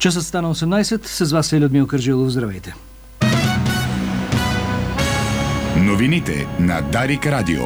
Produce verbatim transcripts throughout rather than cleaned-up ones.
Часът стана осемнайсет. С вас е Людмил Кърджилов. Здравейте. Новините на Дарик Радио.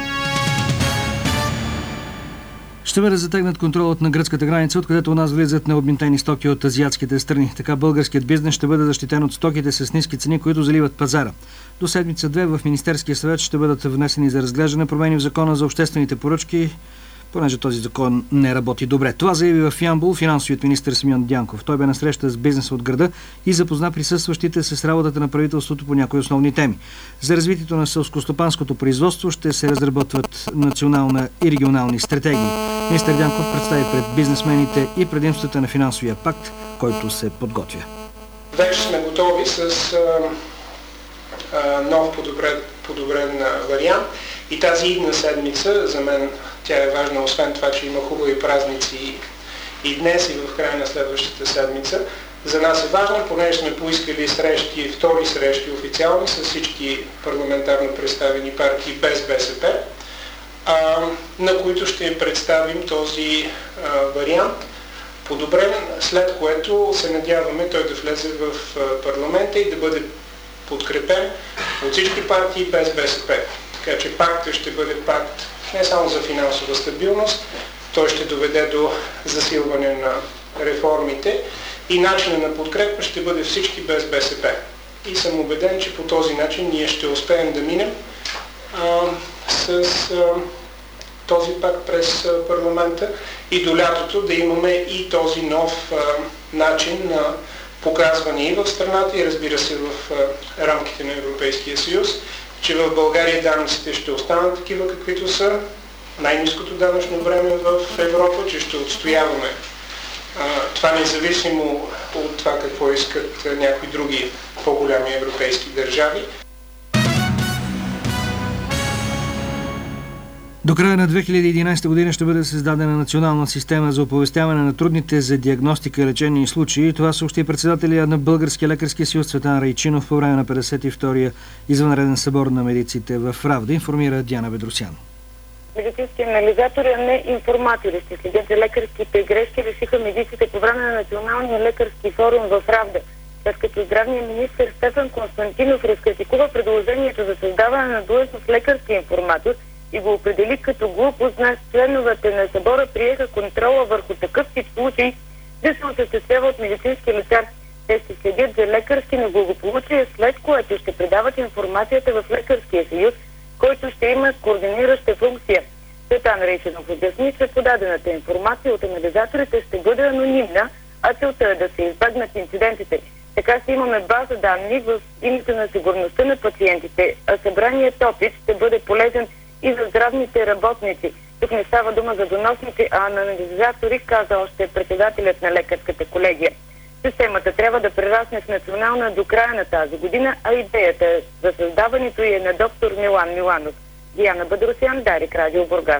Ще бъде затегнат контролът на гръцката граница, откъдето у нас влизат необмитени стоки от азиатските страни. Така българският бизнес ще бъде защитен от стоките с ниски цени, които заливат пазара. До седмица-две в Министерския съвет ще бъдат внесени за разглеждане промени в закона за обществените поръчки, понеже този закон не работи добре. Това заяви в Ямбол финансовият министър Симеон Дянков. Той бе на среща с бизнеса от града и запозна присъстващите с работата на правителството по някои основни теми. За развитието на селскостопанското производство ще се разработват национална и регионални стратегии. Министър Дянков представи пред бизнесмените и предимствата на финансовия пакт, който се подготвя. Вече сме готови с а, а, нов подобрен, подобрен а, вариант и тази идна седмица за мен тя е важна, освен това, че има хубави празници и днес, и в края на следващата седмица. За нас е важно, понеже сме поискали срещи, втори срещи официални с всички парламентарно представени партии без БСП, а, на които ще представим този а, вариант подобрен, след което се надяваме той да влезе в а, парламента и да бъде подкрепен от всички партии без БСП. Така че пактът ще бъде пакт не само за финансова стабилност, той ще доведе до засилване на реформите и начинът на подкрепа ще бъде всички без БСП. И съм убеден, че по този начин ние ще успеем да минем а, с а, този пакт през а, парламента и до лятото да имаме и този нов а, начин на показване и в страната и разбира се в а, рамките на Европейския съюз, че в България данъците ще останат такива каквито са, най-ниското данъчно време в Европа, че ще отстояваме а, това независимо от това какво искат някои други по-голями европейски държави. До края на две хиляди и единайсета година ще бъде създадена национална система за оповестяване на трудните за диагностика и лечение случаи. Това съобщи председателя на Българския лекарски съюз Цветан Райчинов по време на петдесет и втория извънреден събор на медиците в Равда, информира Диана Бедросян. Медицински анализатори, а не информатори ще следят за лекарските грешки, решиха медиците по време на Националния лекарски форум в Равда. След като здравният министър Стефан Константинов разкритикува предложението за създаване на длъжност лекарски информатор и го определи като глупост, днес членовете на събора приеха контрола върху такъв тип случаи да се осъществява от медицински лекар. Те ще следят за лекарски неблагополучие, след което ще предават информацията в Лекарския съюз, който ще има координираща функция. Цветан Райчинов обясни, че подадената информация от анализаторите ще бъде анонимна, а целта е да се избегнат инцидентите. Така ще имаме база данни в името на сигурността на пациентите, а събраният опит ще бъде полезен и за здравните работници. Тук не става дума за доносници, а на анализатори, каза още председателят на лекарската колегия. Системата трябва да прерасне в национална до края на тази година, а идеята за създаването й е на доктор Милан Миланов. Диана Бедросян, Дарик Радио, Бургас.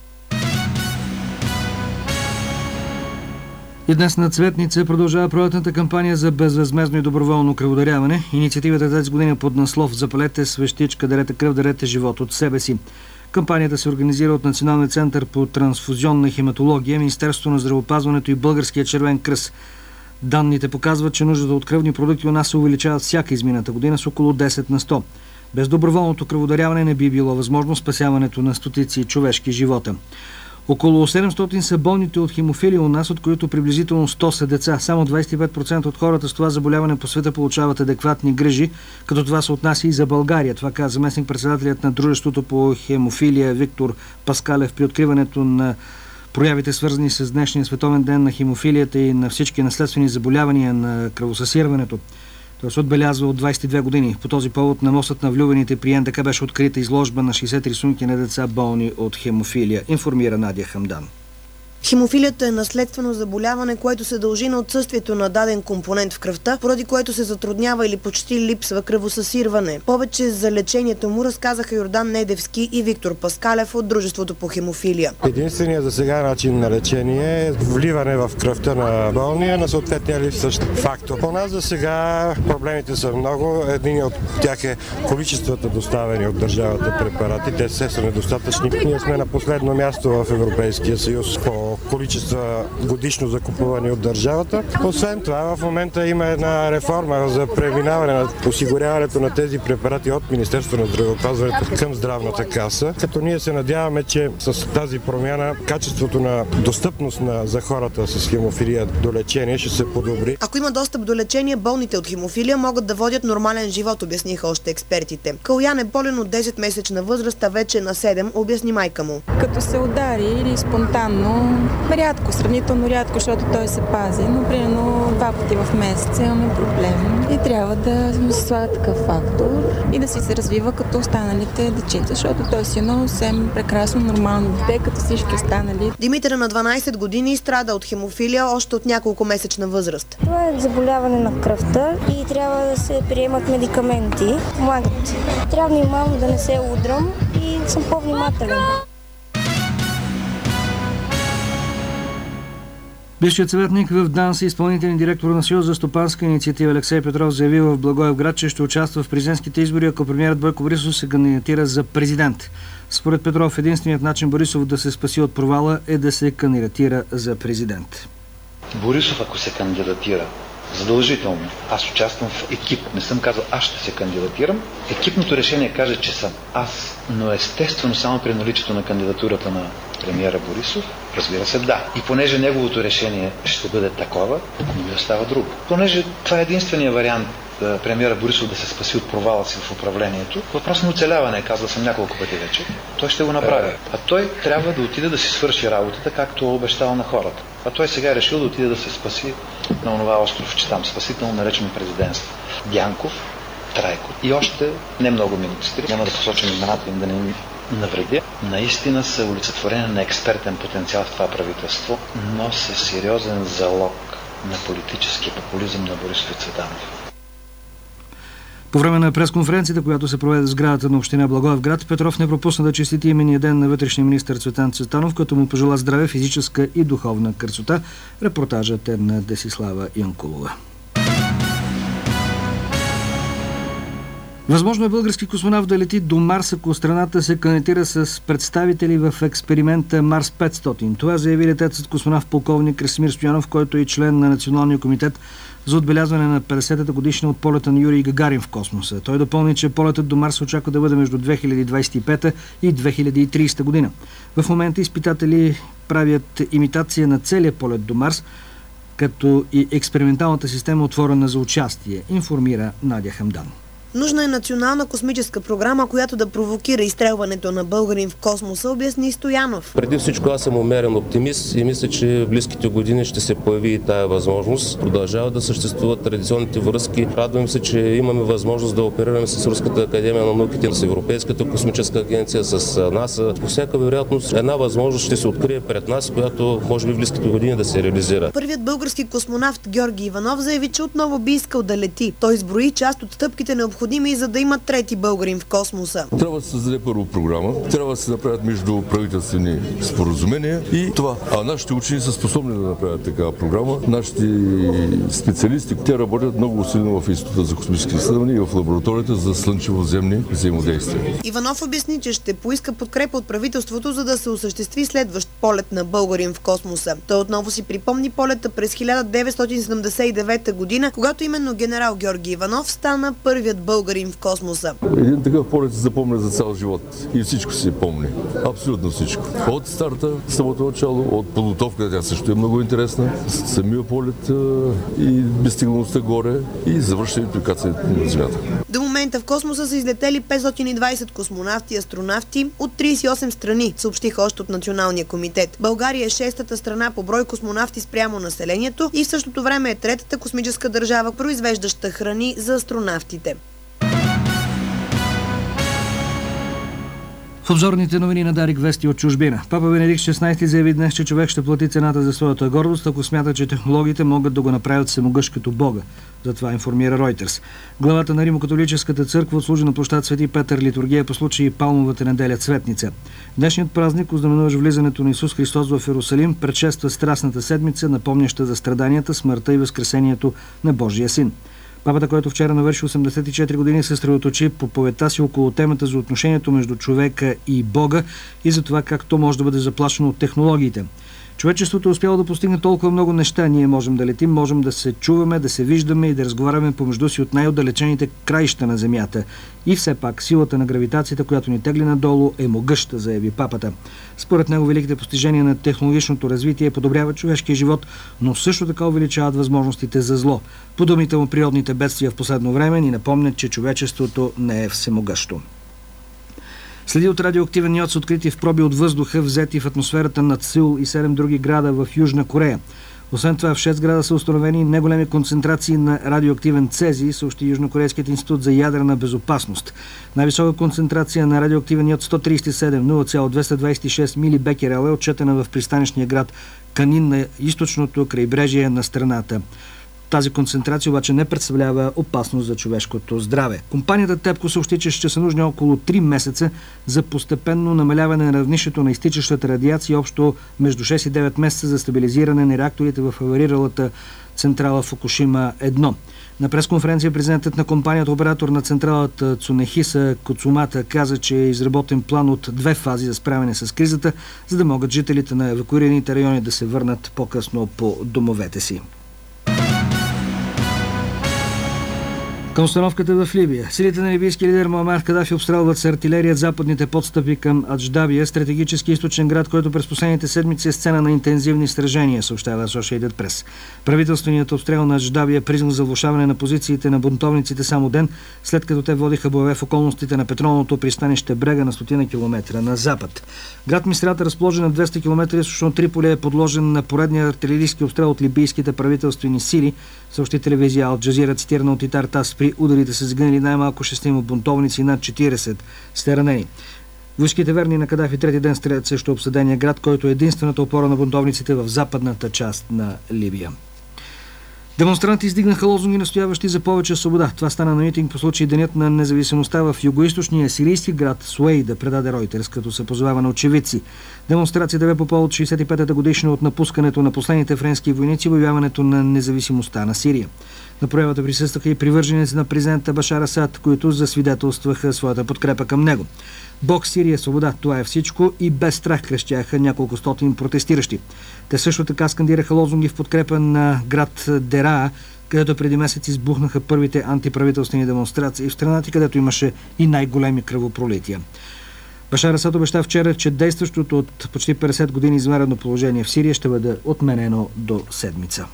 И днес на Цветница продължава проектната кампания за безвъзмездно и доброволно кръводаряване. Инициативата тази година под наслов "Запалете свещичка, дарете кръв, дарете живот от себе си". Кампанията се организира от Националния център по трансфузионна хематология, Министерството на здравеопазването и Българския червен кръст. Данните показват, че нуждата от кръвни продукти у нас се увеличава всяка измината година с около десет на сто. Без доброволното кръводаряване не би било възможно спасяването на стотици човешки живота. Около седемстотин са болните от хемофилия у нас, от които приблизително сто са деца. Само двадесет и пет процента от хората с това заболяване по света получават адекватни грижи, като това се отнася и за България. Това каза заместник-председателят на дружеството по хемофилия Виктор Паскалев при откриването на проявите, свързани с днешния световен ден на хемофилията и на всички наследствени заболявания на кръвосъсирването. Това се отбелязва от двадесет и две години. По този повод на мостът на влюбените при Ен Де Ка беше открита изложба на шейсет рисунки на деца болни от хемофилия, информира Надя Хамдан. Хемофилията е наследствено заболяване, което се дължи на отсъствието на даден компонент в кръвта, поради което се затруднява или почти липсва кръвосъсирване. Повече за лечението му разказаха Йордан Недевски и Виктор Паскалев от дружеството по хемофилия. Единственият за сега начин на лечение е вливане в кръвта на болния на съответния липсващ фактор. По нас за сега проблемите са много. Един от тях е количествата доставени от държавата препарати. Те все са недостатъчни. Ние сме на последно място в Европейския съюз по много количества годишно закупувани от държавата. Освен това, в момента има една реформа за преминаване на осигуряването на тези препарати от Министерството на здравеопазването към здравната каса, като ние се надяваме, че с тази промяна качеството на достъпност на, за хората с хемофилия до лечение ще се подобри. Ако има достъп до лечение, болните от хемофилия могат да водят нормален живот, обясниха още експертите. Калуян е болен от десетмесечна възраст, а вече на седем, обясни майка му. Като се удари или спонтанно, рядко, сравнително рядко, защото той се пази, но примерно два пъти в месец имаме проблем и трябва да се слага такъв фактор и да си се развива като останалите дечица, защото той си едно съвсем прекрасно, нормално дете, като всички останали. Димитър на дванадесет години страда от хемофилия още от няколко месечна възраст. Това е заболяване на кръвта и трябва да се приемат медикаменти. Помагат. Трябва внимавам да не се удрам и съм по-внимателен. Бившият съветник в ДАНС и изпълнителен директор на Съюз за стопанска инициатива Алексей Петров заяви в Благоевград, че ще участва в президентските избори, ако премиерът Бойко Борисов се кандидатира за президент. Според Петров, единственият начин Борисов да се спаси от провала е да се кандидатира за президент. Борисов, ако се кандидатира, задължително. Аз участвам в екип. Не съм казал, аз ще се кандидатирам. Екипното решение каже, че съм аз. Но естествено, само при наличието на кандидатурата на премиера Борисов, разбира се, да. И понеже неговото решение ще бъде такова, не ми остава друго. Понеже това е единствения вариант премиера Борисов да се спаси от провала си в управлението, въпрос на оцеляване, казал съм няколко пъти вече, той ще го направи. А той трябва да отиде да си свърши работата, както е обещал на хората. А той сега е решил да отиде да се спаси на онова островче там, спасително наречено президентство. Дянков, Трайко и още не много министри, няма да посочим имената им да не им навредя, наистина са олицетворение на експертен потенциал в това правителство, но са сериозен залог на политическия популизъм на Борисов и Цветанов. По време на пресконференцията, която се проведе в сградата на община Благоевград, Петров не пропусна да честити именния ден на вътрешния министър Цветан Цветанов, като му пожела здраве, физическа и духовна красота. Репортажът е на Десислава Янкулова. Възможно е български космонавт да лети до Марс, ако страната се кандидатира с представители в експеримента Марс петстотин. Това заяви летецът космонавт полковник Красимир Стоянов, който е и член на Националния комитет за отбелязване на петдесетата годишна от полета на Юрий Гагарин в космоса. Той допълни, че полетът до Марс очаква да бъде между две хиляди двадесет и пета и две хиляди и тридесета година. В момента изпитатели правят имитация на целия полет до Марс, като и експерименталната система отворена за участие, информира Надя Хамдан. Нужна е национална космическа програма, която да провокира изстрелването на българин в космоса, обясни Стоянов. Преди всичко аз съм умерен оптимист и мисля, че в близките години ще се появи и тая възможност. Продължават да съществуват традиционните връзки. Радвам се, че имаме възможност да оперираме с Руската академия на науките, с Европейската космическа агенция, с НАСА. По всяка вероятност една възможност ще се открие пред нас, която може би в близките години да се реализира. Първият български космонавт Георги Иванов заяви, че отново би искал да лети. Той изброи част от стъпките необходими, за да има трети българин в космоса. Трябва да се създаде първо програма, трябва да се направят между правителствени споразумения и това. А нашите учени са способни да направят такава програма. Нашите специалисти, те работят много усилено в Института за космически изследвания и в лабораторията за слънчево-земни взаимодействия. Иванов обясни, че ще поиска подкрепа от правителството, за да се осъществи следващ полет на българин в космоса. Той отново си припомни полета през хиляда деветстотин седемдесет и девета година, когато именно генерал Георги Иванов стана първият българин в космоса. Един такъв полет се запомня за цял живот и всичко се помни. Абсолютно всичко. От старта, самото начало, от подготовката, тя също е много интересна, самия полет и безстигналността горе и завършването и кацането на Земята. До момента в космоса са излетели петстотин и двадесет космонавти и астронавти от тридесет и осем страни, съобщиха още от Националния комитет. България е шестата страна по брой космонавти спрямо населението и в същото време е третата космическа държава, произвеждаща храни за астронавтите. В обзорните новини на Дарик вести от чужбина. Папа Бенедикт шестнадесети заяви днес, че човек ще плати цената за своята гордост, ако смята, че технологиите могат да го направят всемогъщ като Бога. Затова информира Ройтерс. Главата на Римо-католическата църква отслужи на площад Свети Петър литургия по случай Палмовата неделя Цветница. Днешният празник ознаменуващ влизането на Исус Христос в Иерусалим предшества Страстната седмица, напомняща за страданията, смъртта и възкресението на Божия син. Папата, който вчера навърши осемдесет и четири години, се съсредоточи по проповедта си около темата за отношението между човека и Бога и за това как то може да бъде заплашено от технологиите. Човечеството е успяло да постигне толкова много неща. Ние можем да летим, можем да се чуваме, да се виждаме и да разговаряме помежду си от най-отдалечените краища на Земята. И все пак силата на гравитацията, която ни тегли надолу, е могъща, заяви папата. Според него великите постижения на технологичното развитие подобряват човешкия живот, но също така увеличават възможностите за зло. По думите му, природните бедствия в последно време ни напомнят, че човечеството не е всемогъщо. Следи от радиоактивен йод са открити в проби от въздуха, взети в атмосферата над Сеул и седем други града в Южна Корея. Освен това, в шест града са установени неголеми концентрации на радиоактивен цезий, съобщи Южнокорейският институт за ядрена безопасност. Най-висока концентрация на радиоактивен йод сто тридесет и седем, нула цяло двеста двадесет и шест милибекерел е отчетена в пристанищния град Канин на източното крайбрежие на страната. Тази концентрация обаче не представлява опасност за човешкото здраве. Компанията ТЕПКО съобщи, че ще са нужни около три месеца за постепенно намаляване на равнището на изтичащата радиация, общо между шест и девет месеца за стабилизиране на реакторите в авариралата централа Фукушима едно. На пресконференция президентът на компанията, оператор на централата Цунехиса Коцумата, каза, че е изработен план от две фази за справяне с кризата, за да могат жителите на евакуираните райони да се върнат по-късно по домовете си. Към установката в Либия. Силите на либийски лидер Муамар Кадафи обстрелват с артилерия западните подстъпи към Адждабия, стратегически източен град, който през последните седмици е сцена на интензивни сражения, съобщава Associated Press. Правителственият обстрел на Адждабия е признак за влошаване на позициите на бунтовниците само ден, след като те водиха боеве в околностите на петролното пристанище Брега на стотина километра на запад. Град Мисрата, разположен на двеста километра източно от Триполи, е подложен на поредния артилерийски обстрел от либийските правителствени сили, съобщи телевизия Ал Джазира, цитирана от Итар Тас. При ударите са загинали най-малко шестима бунтовници и над четиридесет сте ранени. Войските верни на Кадафи трети ден стрелят срещу обсъдения град, който е единствената опора на бунтовниците в западната част на Либия. Демонстранти издигнаха лозунги, настояващи за повече свобода. Това стана на митинг по случай Денят на независимостта в югоизточния сирийски град Суейда, предаде Ройтерс, като се позовава на очевидци. Демонстрацията бе по повод шейсет и петата годишна от напускането на последните френски войници и обявяването на независимостта на Сирия. На проявата присъстваха и привърженици на президента Башар Асад, които засвидетелстваха своята подкрепа към него. Бог, Сирия, свобода, това е всичко, и без страх крещяха няколко стотин протестиращи. Те също така скандираха лозунги в подкрепа на град Дераа, където преди месец избухнаха първите антиправителствени демонстрации в страната, където имаше и най-големи кръвопролития. Башар Асад обеща вчера, че действащото от почти петдесет години извънредно положение в Сирия ще бъде отменено до седмица.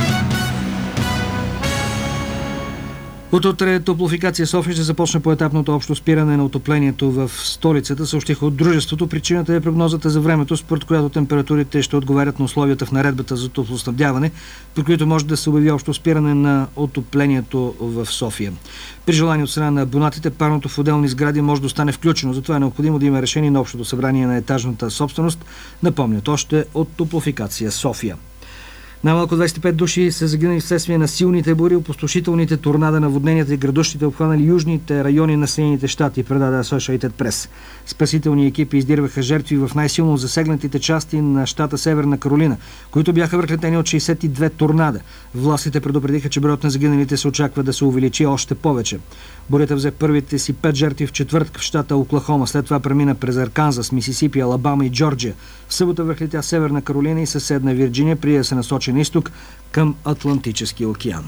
От утре Топлофикация София ще започне поетапното общо спиране на отоплението в столицата, съобщиха от дружеството. Причината е прогнозата за времето, според която температурите ще отговарят на условията в наредбата за топлоснабдяване, при които може да се обяви общо спиране на отоплението в София. При желание от страна на абонатите, парното в отделни сгради може да остане включено, затова е необходимо да има решение на общото събрание на етажната собственост, напомнят още от Топлофикация София. Най-малко двадесет и пет души са загинали вследствие на силните бури, опустошителните торнада, наводненията и градушите обхванали южните райони на Съединените щати, предаде Associated Press. Спасителни екипи издирваха жертви в най-силно засегнатите части на щата Северна Каролина, които бяха връхлетени от шейсет и две торнада. Властите предупредиха, че броят на загиналите се очаква да се увеличи още повече. Бурята взе първите си пет жертви в четвъртък в щата Оклахома, след това премина през Арканзас, Мисисипи, Алабама и Джорджия. В събота връхлетя Северна Каролина и съседна Вирджиния, преди да се насочи на изток към Атлантическия океан.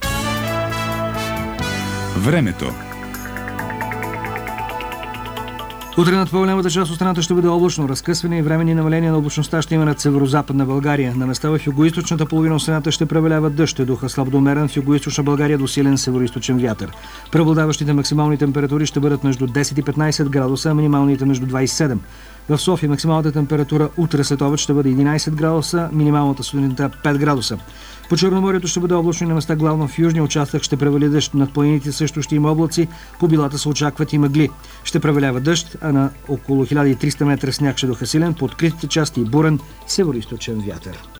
Времето. Утре над по-голямата част от страната ще бъде облачно, разкъсване и временни намаления на облачността ще има над северо-западна България. На места в югоизточната половина от страната ще превалява дъжд, ще духа слаб до умерен, в югоизточна България до силен североизточен вятър. Преобладаващите максимални температури ще бъдат между десет и петнадесет градуса, а минималните между двадесет и седем. В София максималната температура утре след обед ще бъде единадесет градуса, минималната сутринта пет градуса. По Черноморието ще бъде облачно и на места, главно в южния участък ще превали дъжд. Над планините също ще има облаци, по билата се очакват и мъгли. Ще превалява дъжд, а на около хиляда и триста метра сняг ще духа силен, по откритите части и бурен североизточен вятър.